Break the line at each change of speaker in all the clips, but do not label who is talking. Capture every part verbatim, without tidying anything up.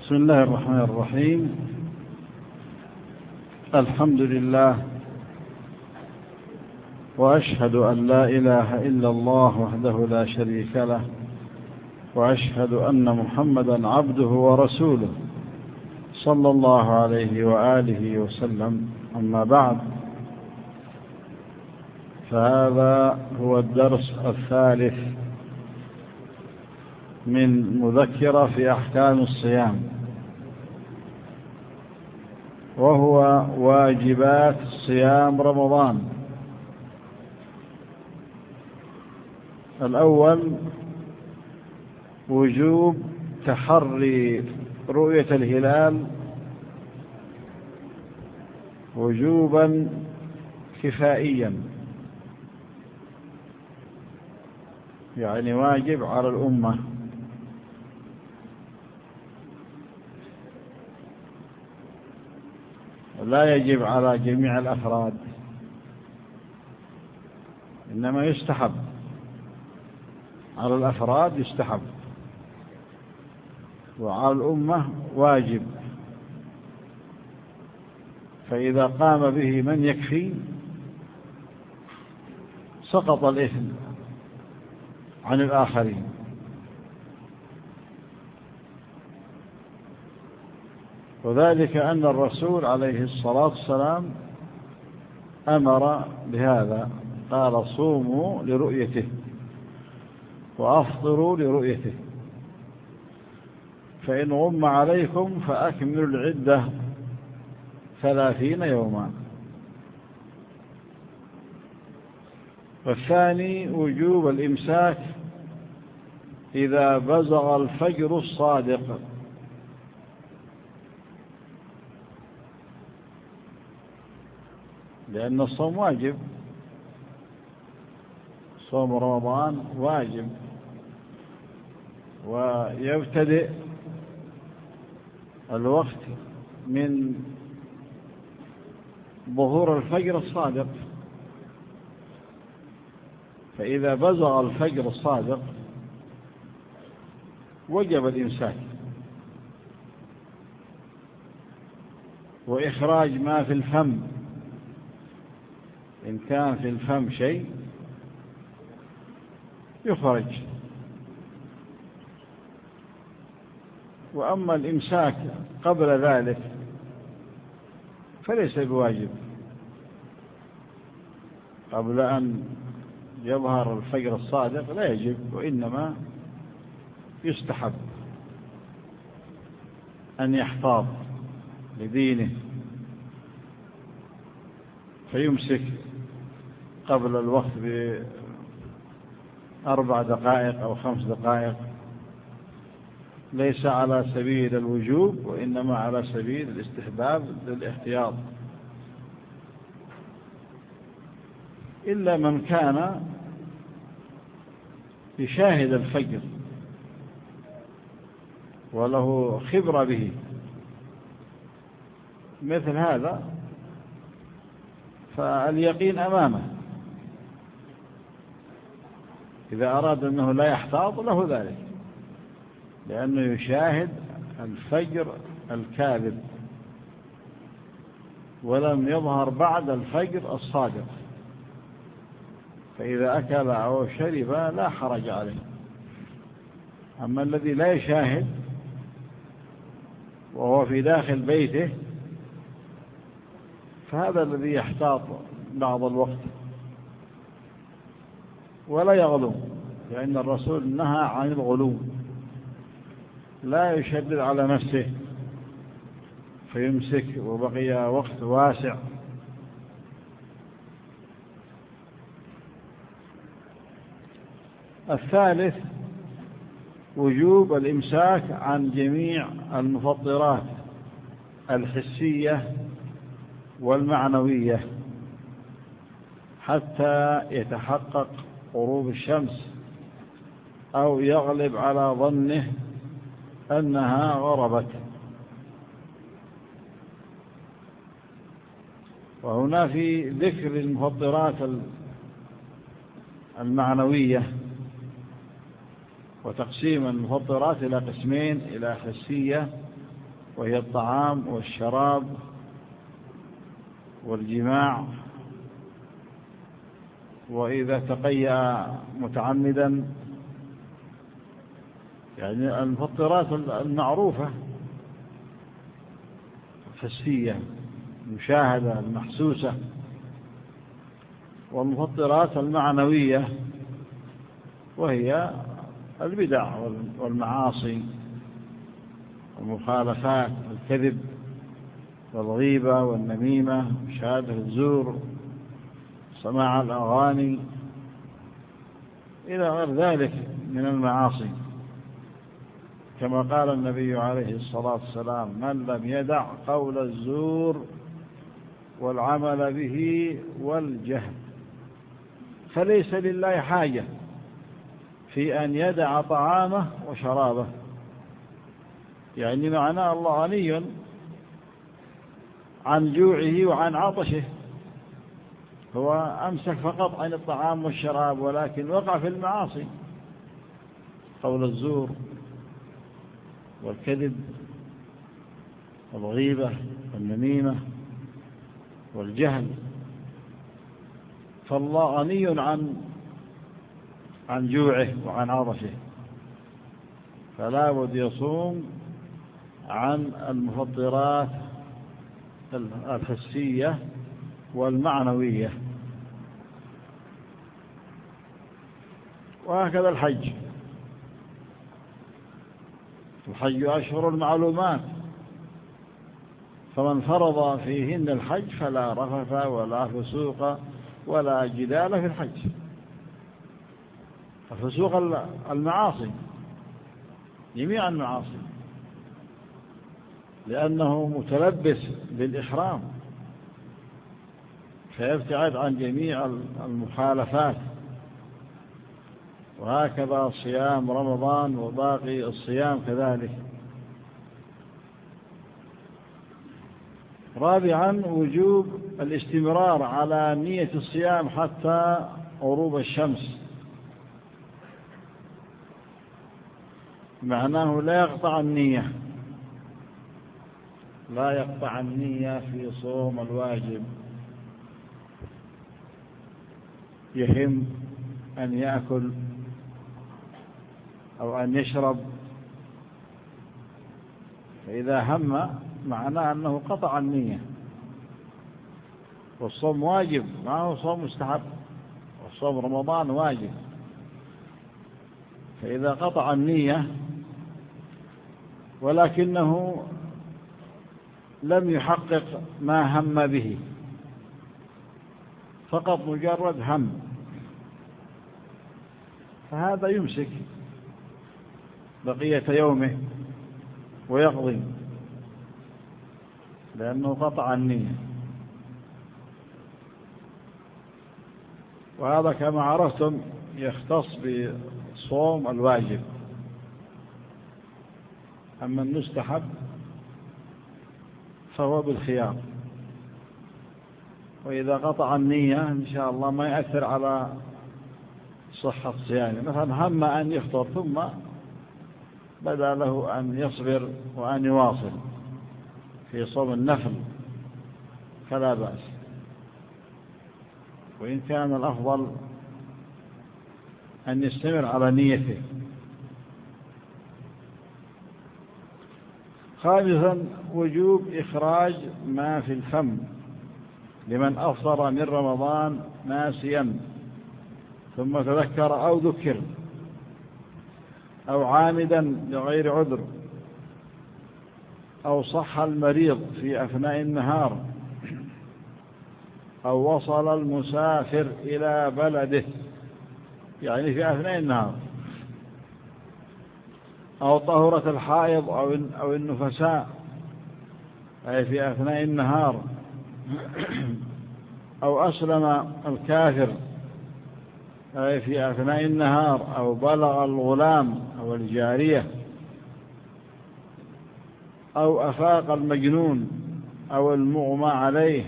بسم الله الرحمن الرحيم. الحمد لله، وأشهد أن لا إله إلا الله وحده لا شريك له، وأشهد أن محمدا عبده ورسوله صلى الله عليه وآله وسلم. أما بعد، فهذا هو الدرس الثالث من مذكرة في أحكام الصيام، وهو واجبات صيام رمضان. الأول وجوب تحري رؤية الهلال وجوبا كفائيا، يعني واجب على الأمة. لا يجب على جميع الأفراد، إنما يستحب على الأفراد، يستحب، وعلى الأمة واجب. فإذا قام به من يكفي سقط الإثم عن الآخرين. وذلك أن الرسول عليه الصلاة والسلام أمر بهذا، قال: صوموا لرؤيته وأفطروا لرؤيته، فإن غم عليكم فأكملوا العدة ثلاثين يوما. والثاني وجوب الإمساك إذا بزغ الفجر الصادق، لأن الصوم واجب، صوم رمضان واجب، ويبتدئ الوقت من ظهور الفجر الصادق. فإذا بزغ الفجر الصادق وجب الإمساك وإخراج ما في الفم، إن كان في الفم شيء يخرج. وأما الإمساك قبل ذلك فليس بواجب، قبل أن يظهر الفجر الصادق لا يجب، وإنما يستحب أن يحتاط لدينه فيمسك قبل الوقت بأربع دقائق أو خمس دقائق، ليس على سبيل الوجوب، وإنما على سبيل الاستحباب للاحتياط، إلا من كان يشاهد الفجر وله خبرة به، مثل هذا فاليقين أمامه. إذا أراد أنه لا يحتاط له ذلك، لأنه يشاهد الفجر الكاذب ولم يظهر بعد الفجر الصادق، فإذا أكل أو شرب لا حرج عليه. أما الذي لا يشاهد وهو في داخل بيته فهذا الذي يحتاط بعض الوقت ولا يغلو، لأن الرسول نهى عن الغلو، لا يشدد على نفسه فيمسك وبقي وقت واسع. الثالث وجوب الإمساك عن جميع المفطرات الحسية والمعنوية حتى يتحقق غروب الشمس أو يغلب على ظنه أنها غربت. وهنا في ذكر المفطرات المعنوية وتقسيم المفطرات إلى قسمين، إلى حسية وهي الطعام والشراب والجماع، وإذا تقيأ متعمدا، يعني المفطرات المعروفة الحسية المشاهدة المحسوسة، والمفطرات المعنوية وهي البدع والمعاصي والمخالفات، الكذب والغيبة والنميمة وشهادة الزور، سماع الأغاني، إلى غير ذلك من المعاصي. كما قال النبي عليه الصلاة والسلام: من لم يدع قول الزور والعمل به والجهل فليس لله حاجة في أن يدع طعامه وشرابه. يعني معناه الله غني عن جوعه وعن عطشه، هو أمسك فقط عن الطعام والشراب، ولكن وقع في المعاصي، قول الزور والكذب والغيبة والنميمة والجهل. فالله غني عن عن جوعه وعن عطشه، فلا بد يصوم عن المفطرات الحسية والمعنوية. وهكذا الحج، الحج أشهر المعلومات، فمن فرض فيهن الحج فلا رفث ولا فسوق ولا جدال في الحج. الفسوق المعاصي، جميع المعاصي، لأنه متلبس بالإحرام، فيبتعد عن جميع المخالفات. وهكذا صيام رمضان وباقي الصيام كذلك. رابعا وجوب الاستمرار على نية الصيام حتى غروب الشمس، معناه لا يقطع النية، لا يقطع النية في صوم الواجب. يهم أن يأكل أو أن يشرب، فإذا هم معناه أنه قطع النية. والصوم واجب، ما هو صوم مستحب، والصوم رمضان واجب. فإذا قطع النية ولكنه لم يحقق ما هم به، فقط مجرد هم، فهذا يمسك بقية يومه ويقضي، لأنه قطع النية. وهذا كما عرفتم يختص بصوم الواجب. أما المستحب فهو بالخيار، وإذا قطع النية إن شاء الله ما يأثر على صحة صيامه. مثلا هم أن يفطر ثم بدا له أن يصبر وأن يواصل في صوم النفل فلا بأس، وإن كان الأفضل أن يستمر على نيته. خامسا وجوب إخراج ما في الفم لمن أفطر من رمضان ناسيا ثم تذكر أو ذكر، أو عامدا لغير عذر، أو صح المريض في أثناء النهار، أو وصل المسافر إلى بلده يعني في أثناء النهار، أو طهرة الحائض أو النفساء أي في أثناء النهار، أو أسلم الكافر أي في أثناء النهار، أو بلغ الغلام أو الجارية، أو أفاق المجنون أو المغمى عليه،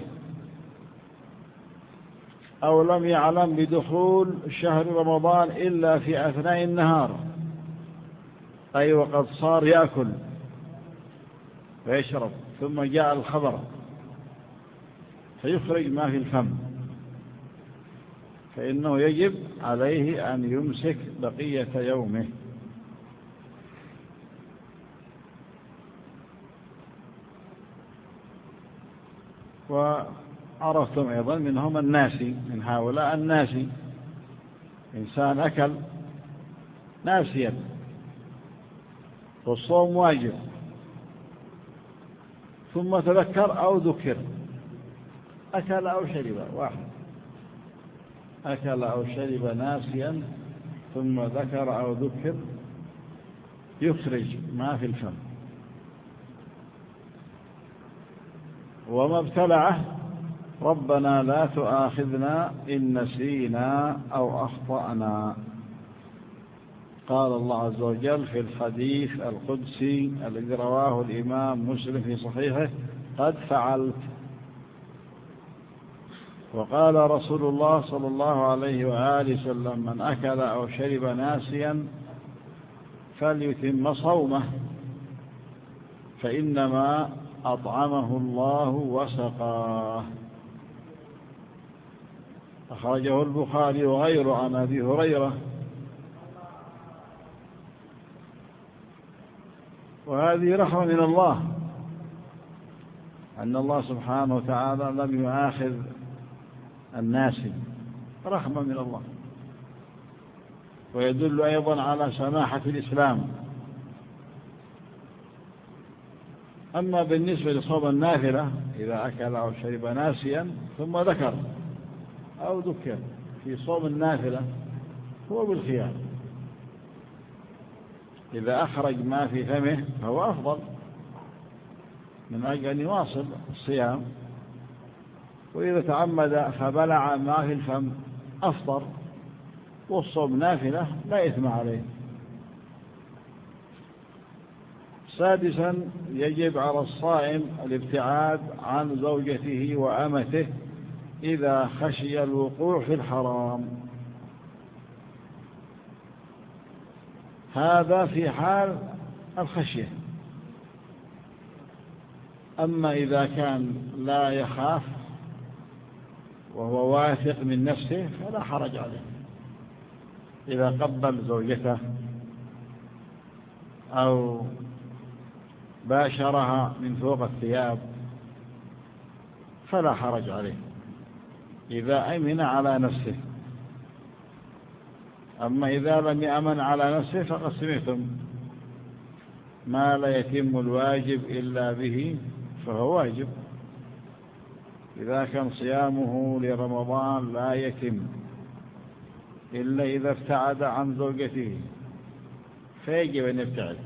أو لم يعلم بدخول شهر رمضان إلا في أثناء النهار أي وقد صار يأكل، فيشرب، ثم جاء الخبر فيخرج ما في الفم، فإنه يجب عليه أن يمسك بقية يومه. وعرفتم أيضا منهم الناسي، من هؤلاء الناسي إنسان أكل ناسيا والصوم واجب، ثم تذكر أو ذكر، أكل أو شرب، واحد أكل أو شرب ناسيا ثم ذكر أو ذكر، يخرج ما في الفم. وما ابتلعه ربنا لا تؤاخذنا إن نسينا أو أخطأنا. قال الله عز وجل في الحديث القدسي الذي رواه الإمام مسلم في صحيحه: قد فعلت. وقال رسول الله صلى الله عليه وآله وسلم: من أكل أو شرب ناسيا فليتم صومه، فإنما أطعمه الله وسقاه. أخرجه البخاري وغيره عن أبي هريرة. وهذه رحمة من الله، أن الله سبحانه وتعالى لم يؤاخذ الناس، رحمة من الله. ويدل أيضا على سماحة الإسلام. أما بالنسبة لصوم النافلة، إذا أكل أو شرب ناسيا ثم ذكر أو ذكر في صوم النافلة، هو بالخيار. إذا أخرج ما في فمه فهو أفضل من أجل أن يواصل الصيام، وإذا تعمد فبلع ما في الفم أفطر، والصوم نافلة لا إثم عليه. سادسا، يجب على الصائم الابتعاد عن زوجته وأمته إذا خشي الوقوع في الحرام. هذا في حال الخشية. أما إذا كان لا يخاف وهو واثق من نفسه فلا حرج عليه. إذا قبل زوجته أو باشرها من فوق الثياب فلا حرج عليه إذا أمن على نفسه. أما إذا لم يأمن على نفسه فقد سمعتم: ما لا يتم الواجب إلا به فهو واجب. إذا كان صيامه لرمضان لا يتم إلا إذا ابتعد عن زوجته فيجب أن يبتعد.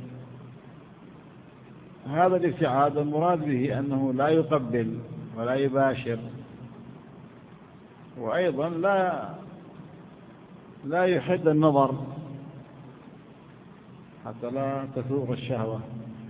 هذا الابتعاد المراد به أنه لا يقبل ولا يباشر، وأيضا لا لا يحد النظر حتى لا تثور الشهوة.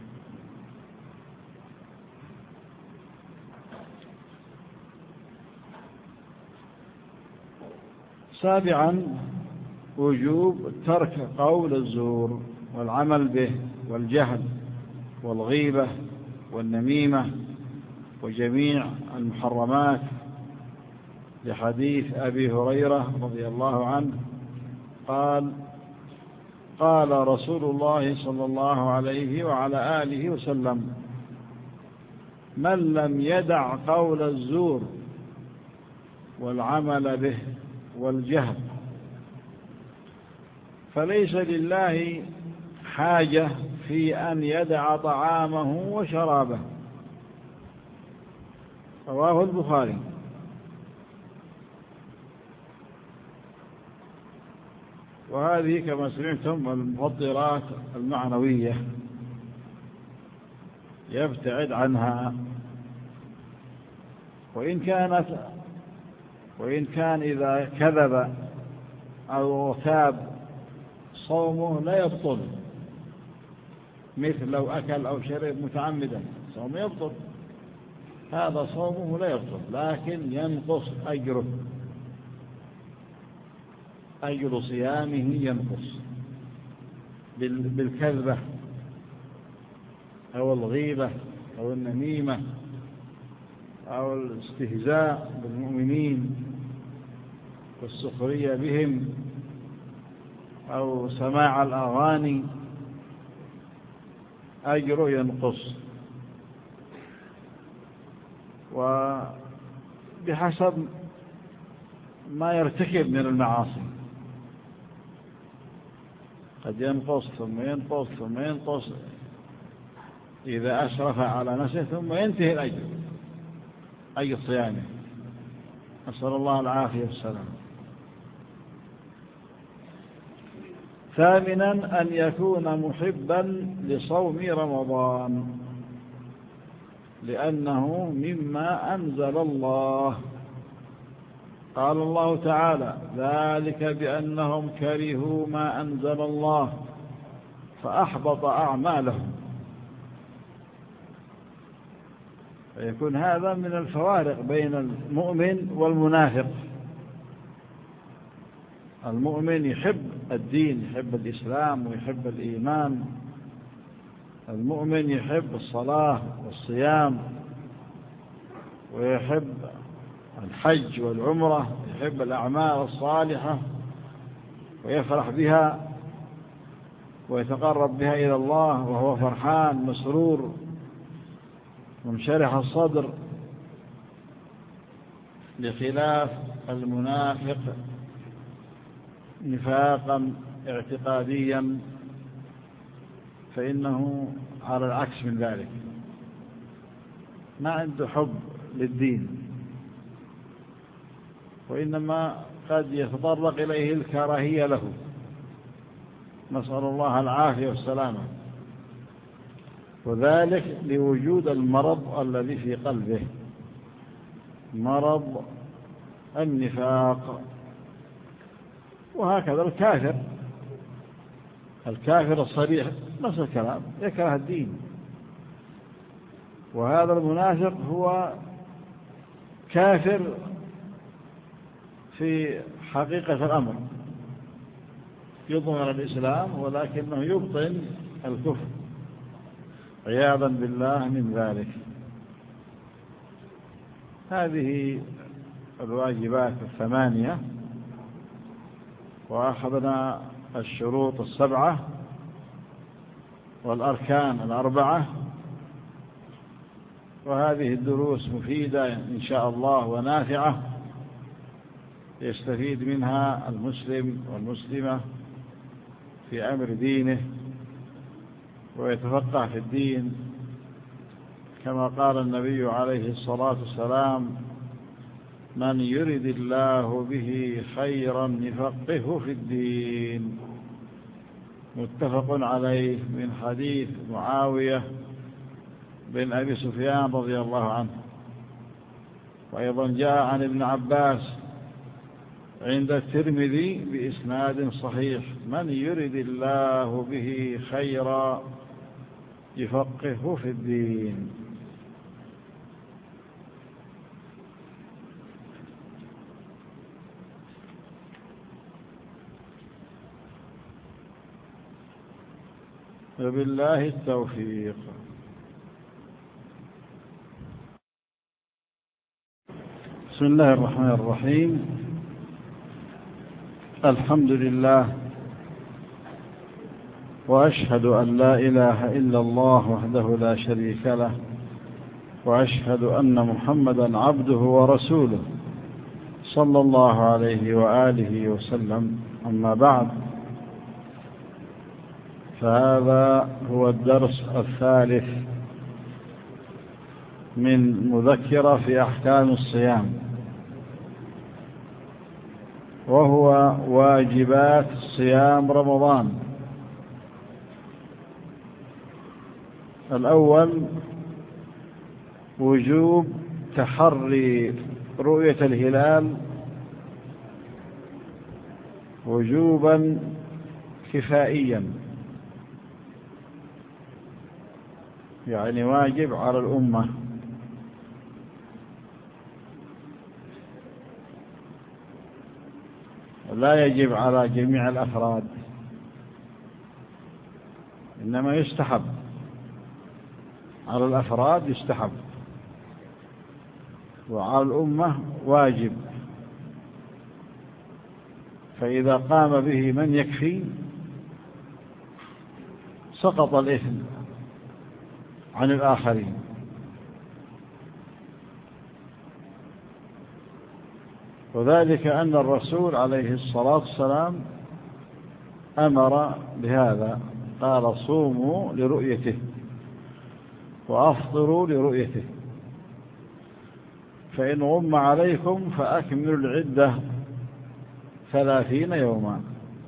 سابعا، وجوب ترك قول الزور والعمل به والجهل والغيبة والنميمة وجميع المحرمات، لحديث أبي هريرة رضي الله عنه قال: قال رسول الله صلى الله عليه وعلى آله وسلم: من لم يدع قول الزور والعمل به والجهل فليس لله حاجة في أن يدع طعامه وشرابه. رواه البخاري. وهذه كما سمعتم المفطرات المعنوية يبتعد عنها، وإن كانت وإن كان إذا كذب أو ارتاب صومه لا يبطل، مثل لو أكل أو شرب متعمدا صومه يبطل، هذا صومه لا يبطل، لكن ينقص أجره، أجر صيامه ينقص بالكذبة أو الغيبة أو النميمة أو الاستهزاء بالمؤمنين والسخرية بهم أو سماع الأغاني أجره ينقص، وبحسب ما يرتكب من المعاصي قد ينقص ثم ينقص ثم ينقص إذا أشرف على نفسه، ثم ينتهي الأجر أجر صيامه، نسأل الله العافية والسلام. ثامنا أن يكون محبا لصوم رمضان، لأنه مما أنزل الله. قال الله تعالى: ذلك بأنهم كرهوا ما أنزل الله فأحبط أعمالهم. فيكون هذا من الفوارق بين المؤمن والمنافق. المؤمن يحب الدين، يحب الإسلام ويحب الإيمان. المؤمن يحب الصلاة والصيام ويحب الحج والعمرة، يحب الأعمال الصالحة ويفرح بها ويتقرب بها إلى الله وهو فرحان مسرور منشرح الصدر، بخلاف المنافق نفاقا اعتقاديا فإنه على العكس من ذلك، ما عنده حب للدين، وإنما قد يتطرق إليه الكراهية له، نسأل الله العافية والسلامة، وذلك لوجود المرض الذي في قلبه، مرض النفاق. وهكذا الكافر الكافر الصريح نفس الكلام، يكره الدين. وهذا المنافق هو كافر في حقيقة الأمر، يظهر الإسلام ولكنه يبطن الكفر عياذا بالله من ذلك. هذه الواجبات الثمانية، وأخذنا الشروط السبعة والأركان الأربعة، وهذه الدروس مفيدة إن شاء الله ونافعة، يستفيد منها المسلم والمسلمة في أمر دينه ويتفقه في الدين، كما قال النبي عليه الصلاة والسلام: من يرد الله به خيرا يفقهه في الدين. متفق عليه، من حديث معاوية بن أبي سفيان رضي الله عنه. وأيضا جاء عن ابن عباس عند الترمذي بإسناد صحيح: من يرد الله به خيرا يفقهه في الدين. وبالله التوفيق. بسم الله الرحمن الرحيم. الحمد لله، وأشهد أن لا إله إلا الله وحده لا شريك له، وأشهد أن محمدا عبده ورسوله صلى الله عليه وآله وسلم. أما بعد، فهذا هو الدرس الثالث من مذكرة في أحكام الصيام، وهو واجبات صيام رمضان. الأول وجوب تحري رؤية الهلال وجوبا كفائيا، يعني واجب على الأمة. لا يجب على جميع الأفراد، إنما يستحب على الأفراد يستحب، وعلى الأمة واجب، فإذا قام به من يكفي سقط الإثم عن الآخرين. وذلك أن الرسول عليه الصلاة والسلام أمر بهذا، قال صوموا لرؤيته وأفطروا لرؤيته، فإن غم عليكم فأكملوا العدة ثلاثين يوما.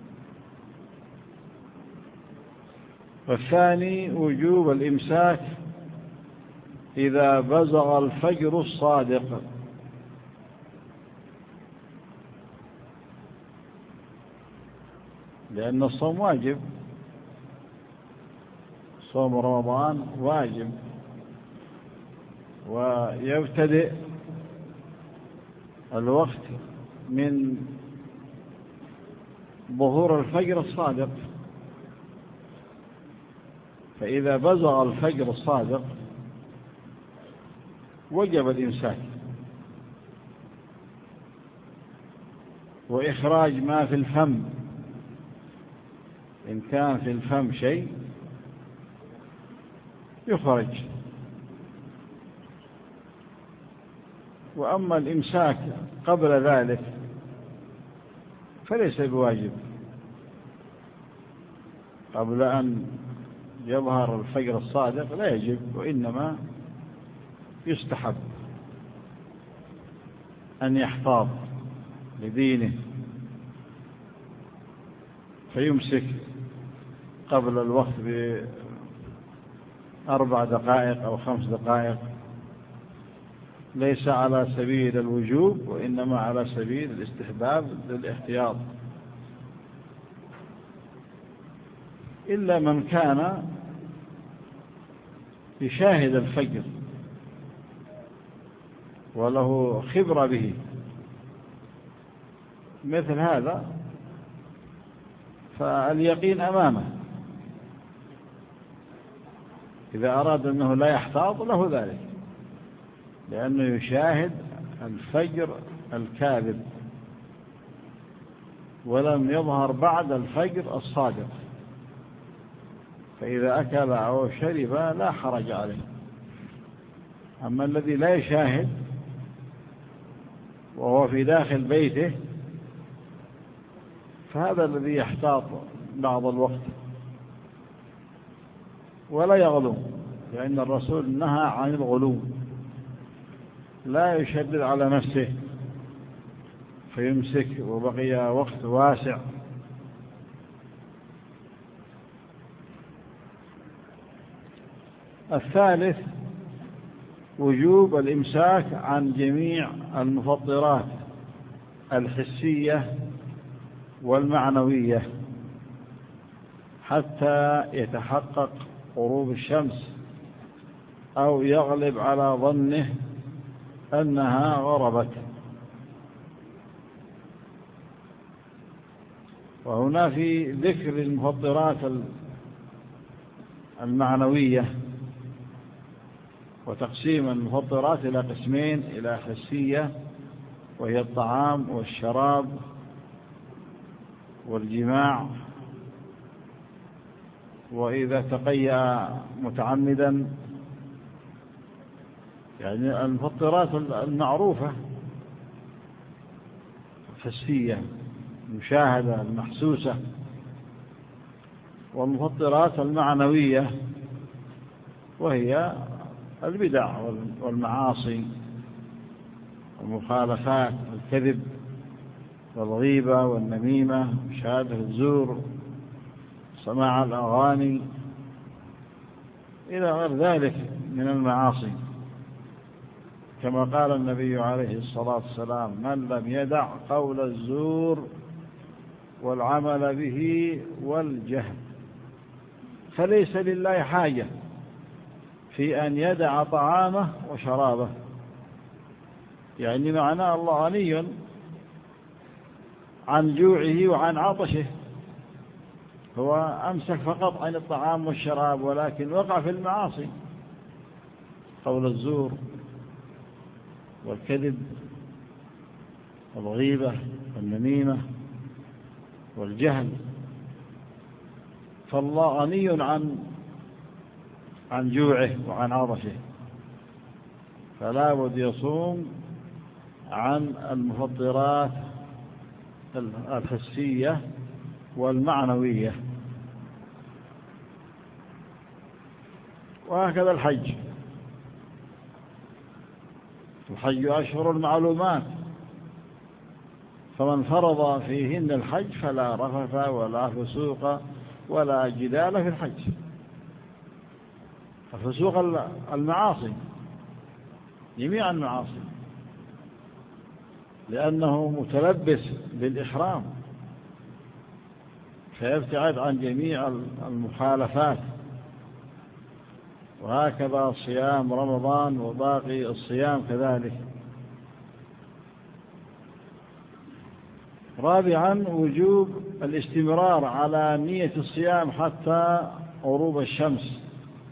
والثاني وجوب الإمساك إذا بزغ الفجر الصادق، لأن الصوم واجب، صوم رمضان واجب، ويبتدئ الوقت من ظهور الفجر الصادق، فإذا بزغ الفجر الصادق وجب الإمساك وإخراج ما في الفم، إن كان في الفم شيء يخرج. وأما الإمساك قبل ذلك فليس بواجب، قبل أن يظهر الفجر الصادق لا يجب، وإنما يستحب أن يحتاط لدينه فيمسك قبل الوقت بأربع دقائق أو خمس دقائق، ليس على سبيل الوجوب وإنما على سبيل الاستحباب للاحتياط، إلا من كان يشاهد الفجر وله خبرة به، مثل هذا فاليقين أمامه، إذا أراد أنه لا يحتاط له ذلك، لأنه يشاهد الفجر الكاذب ولم يظهر بعد الفجر الصادق، فإذا أكل أو شرب لا حرج عليه. أما الذي لا يشاهد وهو في داخل بيته فهذا الذي يحتاط بعض الوقت ولا يغلو، لأن الرسول نهى عن الغلو، لا يشدد على نفسه فيمسك وبقي وقت واسع. الثالث وجوب الإمساك عن جميع المفطرات الحسية والمعنوية حتى يتحقق غروب الشمس أو يغلب على ظنه أنها غربت. وهنا في ذكر المفطرات المعنوية وتقسيم المفطرات إلى قسمين، إلى حسية وهي الطعام والشراب والجماع، وإذا تقيأ متعمدا، يعني المفطرات المعروفة الحسية المشاهدة المحسوسة، والمفطرات المعنوية وهي البدع والمعاصي والمخالفات، الكذب والغيبة والنميمة وشهادة الزور، سماع الأغاني إلى غير ذلك من المعاصي، كما قال النبي عليه الصلاة والسلام: من لم يدع قول الزور والعمل به والجهل فليس لله حاجة في أن يدع طعامه وشرابه. يعني معناه الله غني عن جوعه وعن عطشه، هو أمسك فقط عن الطعام والشراب ولكن وقع في المعاصي، قول الزور والكذب والغيبة والنميمة والجهل. فالله غني عن عن جوعه وعن عطشه، فلا بد يصوم عن المفطرات الحسية والمعنوية. وهكذا الحج، الحج أشهر المعلومات، فمن فرض فيهن الحج فلا رفث ولا فسوق ولا جدال في الحج. الفسوق المعاصي، جميع المعاصي، لأنه متلبس بالإحرام فيبتعد عن جميع المخالفات. وهكذا صيام رمضان وباقي الصيام كذلك. رابعا وجوب الاستمرار على نية الصيام حتى غروب الشمس،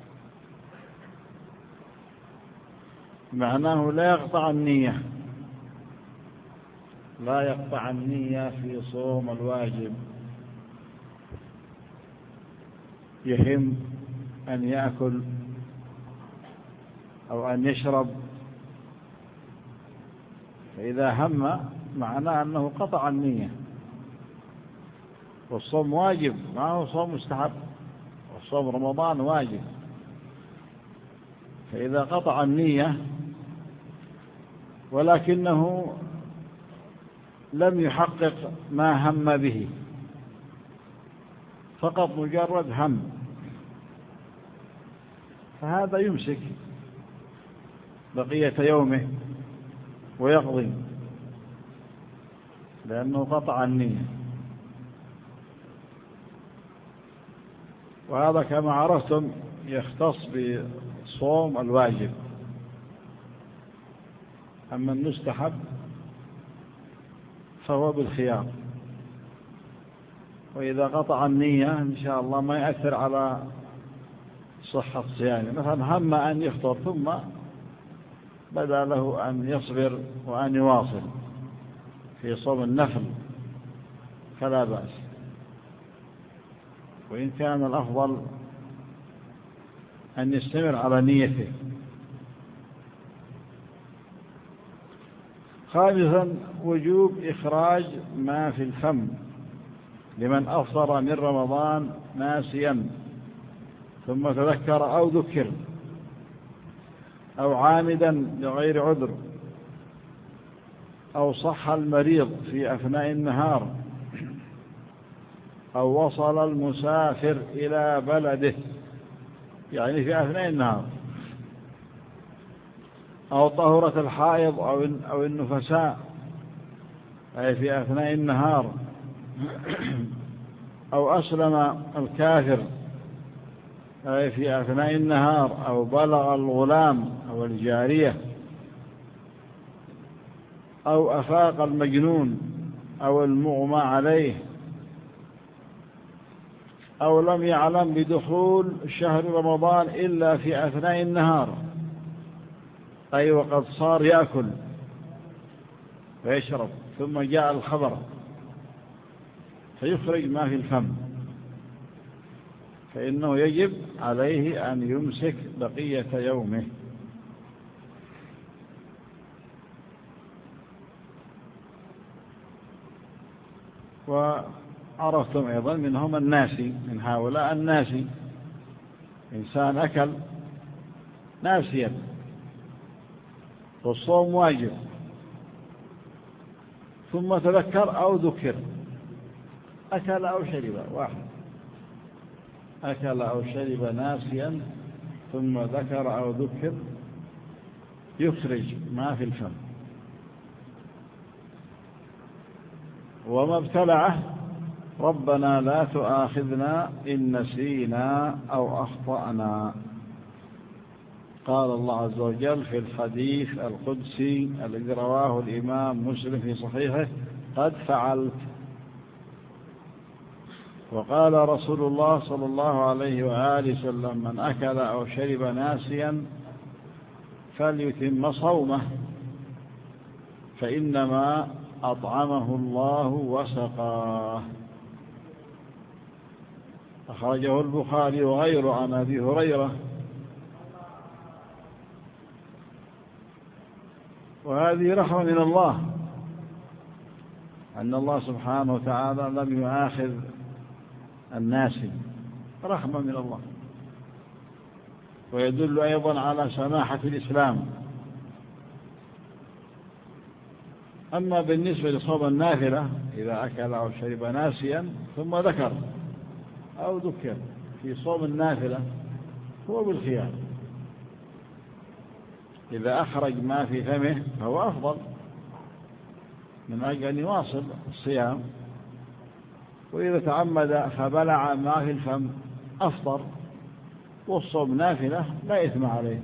معناه لا يقطع النية، لا يقطع النية في صوم الواجب. يهم أن يأكل أو أن يشرب، فإذا هم معناه أنه قطع النية. والصوم واجب، ما هو صوم مستحب، والصوم رمضان واجب. فإذا قطع النية ولكنه لم يحقق ما هم به، فقط مجرد هم، فهذا يمسك بقية يومه ويقضي، لأنه قطع النية. وهذا كما عرفتم يختص بصوم الواجب. أما المستحب فهو بالخيار. وإذا قطع النية إن شاء الله ما يأثر على صحة صيامه. مثلا هم أن يفطر ثم بدأ له أن يصبر وأن يواصل في صوم النفل فلا بأس، وإن كان الأفضل أن يستمر على نيته. خامسا وجوب إخراج ما في الفم لمن أفطر من رمضان ناسيا ثم تذكر أو ذكر، أو عامدا لغير عذر، أو صح المريض في أثناء النهار، أو وصل المسافر إلى بلده يعني في أثناء النهار، أو طهرت الحائض أو النفساء أي في أثناء النهار، أو أسلم الكافر أي في أثناء النهار، أو بلغ الغلام أو الجارية، أو أفاق المجنون أو المغمى عليه، أو لم يعلم بدخول شهر رمضان إلا في أثناء النهار أي وقد صار يأكل ويشرب ثم جاء الخبر فيخرج ما في الفم، فإنه يجب عليه أن يمسك بقية يومه. وعرفتم أيضا منهم الناسي، من هؤلاء الناسي إنسان أكل ناسيا والصوم واجب ثم تذكر أو ذكر، أكل أو شرب، واحد أكل أو شرب ناسيا ثم ذكر أو ذكر، يخرج ما في الفم. وما ابتلعه ربنا لا تؤاخذنا إن نسينا أو أخطأنا. قال الله عز وجل في الحديث القدسي الذي رواه الإمام مسلم في صحيحه قد فعلت. وقال رسول الله صلى الله عليه وآله وسلم من أكل أو شرب ناسيا فليتم صومه فإنما أطعمه الله وسقاه. أخرجه البخاري وغيره عن أبي هريرة. وهذه رحمة من الله، أن الله سبحانه وتعالى لم يؤاخذ الناس، رحمة من الله. ويدل أيضا على سماحة الإسلام. أما بالنسبة لصوم النافلة إذا أكل أو شرب ناسيا ثم ذكر أو ذكر في صوم النافلة هو بالخيار، إذا أخرج ما في فمه فهو أفضل من أجل أن يواصل الصيام، وإذا تعمد فبلع ما في الفم أفطر، والصوم نافلة لا إثم عليه.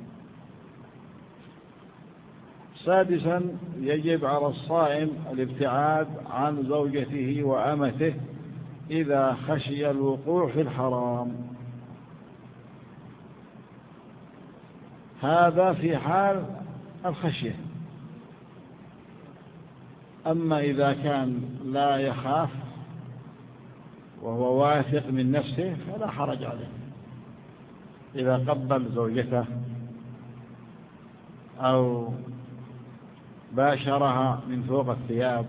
سادسا يجب على الصائم الابتعاد عن زوجته وأمته إذا خشي الوقوع في الحرام. هذا في حال الخشية. أما إذا كان لا يخاف وهو واثق من نفسه فلا حرج عليه، إذا قبل زوجته أو باشرها من فوق الثياب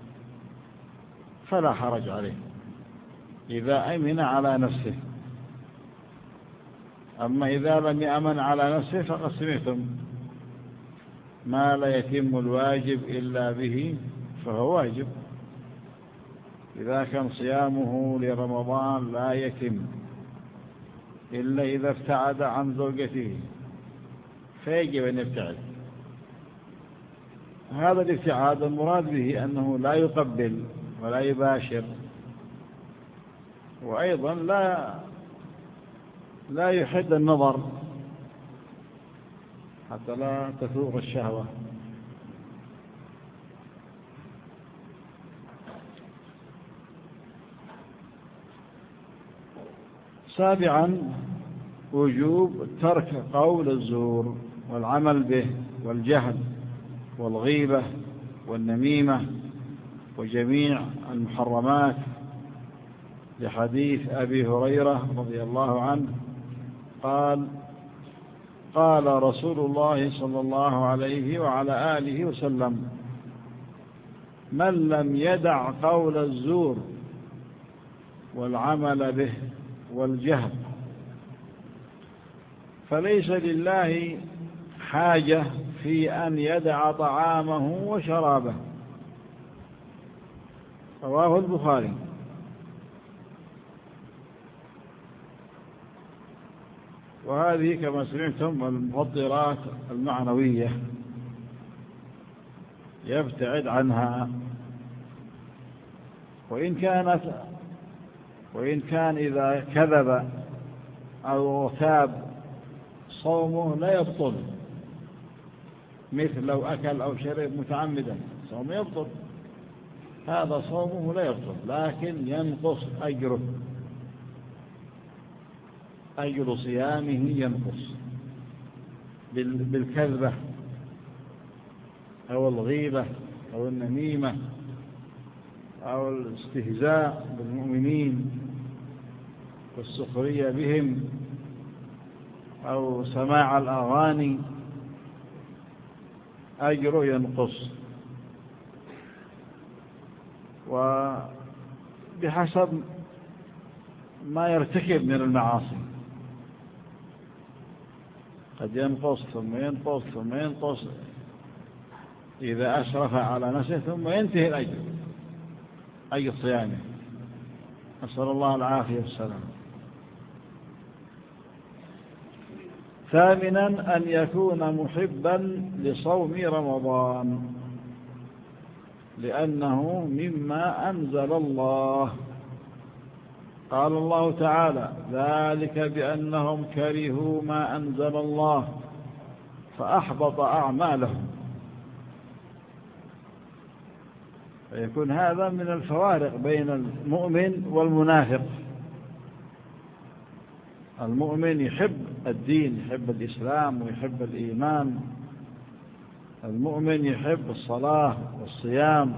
فلا حرج عليه إذا أمن على نفسه. أما إذا لم يأمن على نفسه فقد سمعتم ما لا يتم الواجب إلا به فهو واجب. إذا كان صيامه لرمضان لا يتم إلا إذا ابتعد عن زوجته فيجب أن يبتعد. هذا الابتعاد المراد به أنه لا يقبل ولا يباشر، وأيضا لا لا يحد النظر حتى لا تثور الشهوة. سابعا وجوب ترك قول الزور والعمل به والجهل والغيبة والنميمة وجميع المحرمات، لحديث أبي هريرة رضي الله عنه قال: قال رسول الله صلى الله عليه وعلى آله وسلم: من لم يدع قول الزور والعمل به والجهل فليس لله حاجة في أن يدع طعامه وشرابه. رواه البخاري. وهذه كما سمعتم المفطرات المعنوية يبتعد عنها، وإن كانت وإن كان إذا كذب أو ارتاب صومه لا يبطل، مثل لو أكل أو شرب متعمدا صومه يبطل، هذا صومه لا يبطل، لكن ينقص أجره، أجر صيامه ينقص بالكذبة أو الغيبة أو النميمة أو الاستهزاء بالمؤمنين والسخرية بهم أو سماع الأغاني، أجره ينقص. وبحسب ما يرتكب من المعاصي قد ينقص ثم ينقص ثم ينقص إذا أشرف على نفسه، ثم ينتهي الأجر، أجر صيامه، نسأل الله العافية والسلام. ثامنا أن يكون محبا لصوم رمضان، لأنه مما أنزل الله. قال الله تعالى: ذلك بأنهم كرهوا ما أنزل الله فأحبط أعمالهم. فيكون هذا من الفوارق بين المؤمن والمنافق. المؤمن يحب الدين، يحب الإسلام ويحب الإيمان. المؤمن يحب الصلاة والصيام،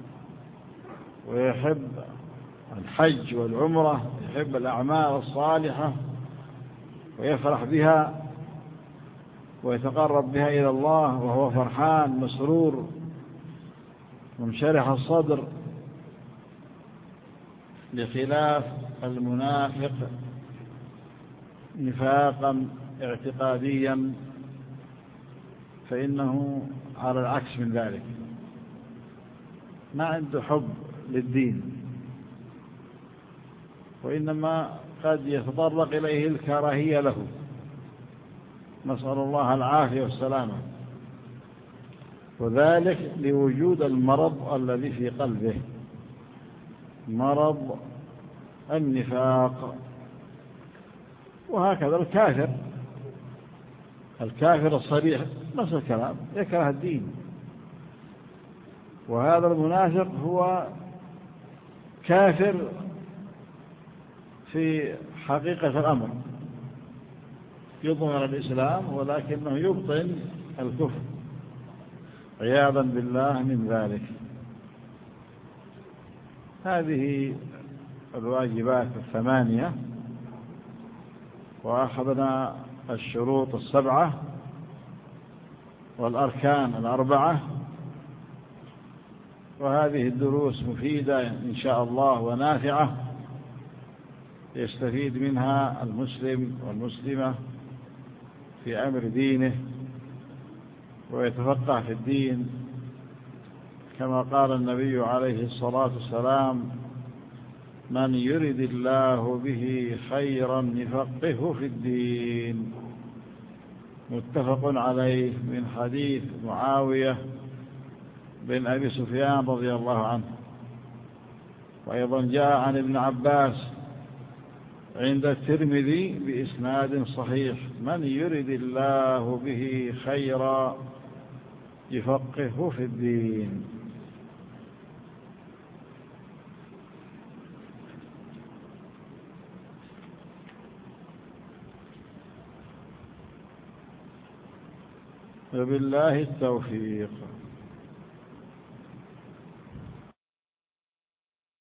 ويحب الحج والعمرة، يحب الأعمال الصالحة ويفرح بها ويتقرب بها إلى الله وهو فرحان مسرور منشرح الصدر، بخلاف المنافق نفاقا اعتقاديا فإنه على العكس من ذلك، ما عنده حب للدين، وإنما قد يتطرق إليه الكراهية له، نسأل الله العافية والسلامة، وذلك لوجود المرض الذي في قلبه، مرض النفاق. وهكذا الكافر، الكافر الصريح نفس الكلام، يكره الدين. وهذا المنافق هو كافر في حقيقة الأمر، يظهر الإسلام ولكنه يبطن الكفر عياذا بالله من ذلك. هذه الواجبات الثمانية، وأخذنا الشروط السبعة والأركان الأربعة، وهذه الدروس مفيدة إن شاء الله ونافعة، يستفيد منها المسلم والمسلمة في أمر دينه ويتفقه في الدين، كما قال النبي عليه الصلاة والسلام: من يرد الله به خيرا يفقهه في الدين. متفق عليه، من حديث معاوية بن أبي سفيان رضي الله عنه. وأيضا جاء عن ابن عباس عند الترمذي بإسناد صحيح: من يرد الله به خيرا يفقهه في الدين. وبالله التوفيق.